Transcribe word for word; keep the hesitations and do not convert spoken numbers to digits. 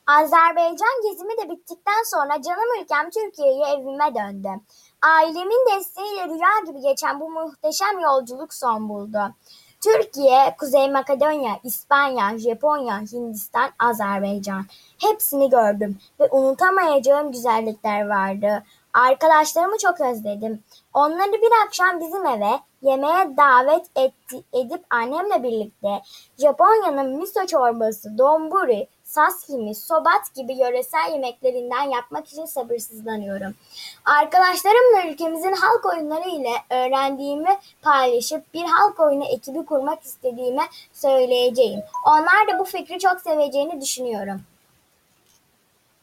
Azerbaycan gezimi de bittikten sonra canım ülkem Türkiye'ye evime döndüm. Ailemin desteğiyle rüya gibi geçen bu muhteşem yolculuk son buldu. Türkiye, Kuzey Makedonya, İspanya, Japonya, Hindistan, Azerbaycan. Hepsini gördüm ve unutamayacağım güzellikler vardı. Arkadaşlarımı çok özledim. Onları bir akşam bizim eve yemeğe davet etti, edip annemle birlikte Japonya'nın miso çorbası, donburi, sashimi, sobat gibi yöresel yemeklerinden yapmak için sabırsızlanıyorum. Arkadaşlarımla ülkemizin halk oyunları ile öğrendiğimi paylaşıp bir halk oyunu ekibi kurmak istediğimi söyleyeceğim. Onlar da bu fikri çok seveceğini düşünüyorum.